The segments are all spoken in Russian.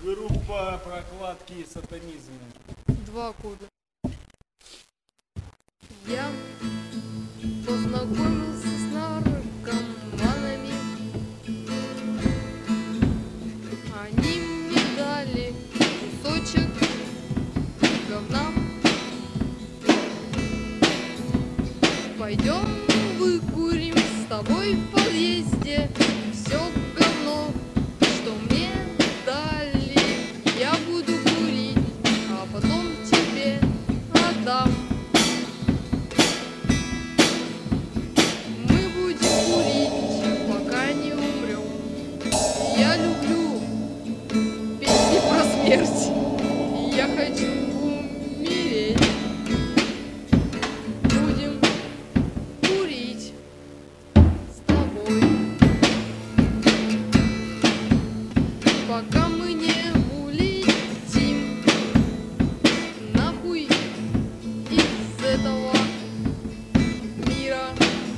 Группа прокладки и сатанизма. 2 года. Я познакомился с наркоманами. Они мне дали кусочек говна. Пойдем выкурим с тобой в подъезде все говно, что мне дали. Я буду курить, а потом тебе отдам. Мы будем курить, пока не умрем. Я люблю песни про смерть. Я хочу умереть. Будем курить с тобой, пока мы не улетим нахуй из этого мира.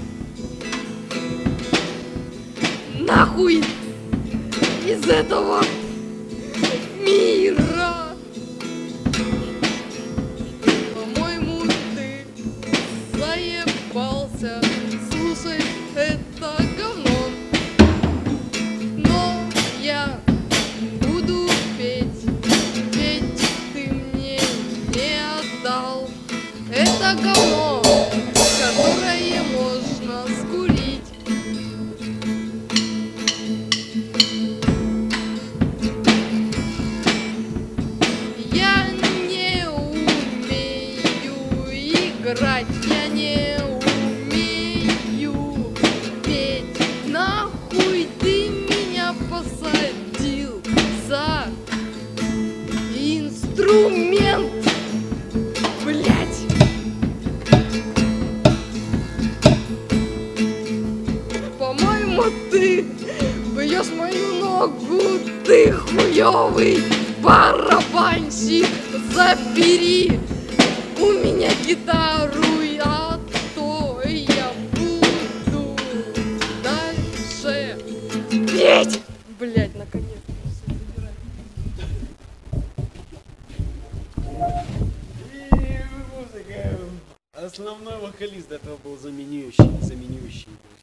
Нахуй из этого мира. По-моему, ты заебался слушать это говно. Но я буду петь, ведь ты мне не отдал это говно, которое можно скурить. Я не умею играть, я не умею петь. Нахуй ты меня посадил за инструмент, блять. По-моему, ты бьешь мою ногу, ты хуёвый барабанщик. Забери у меня гитару, а то я буду дальше петь. Блять, наконец-то все забирай. И музыка. Основной вокалист до этого был заменяющий.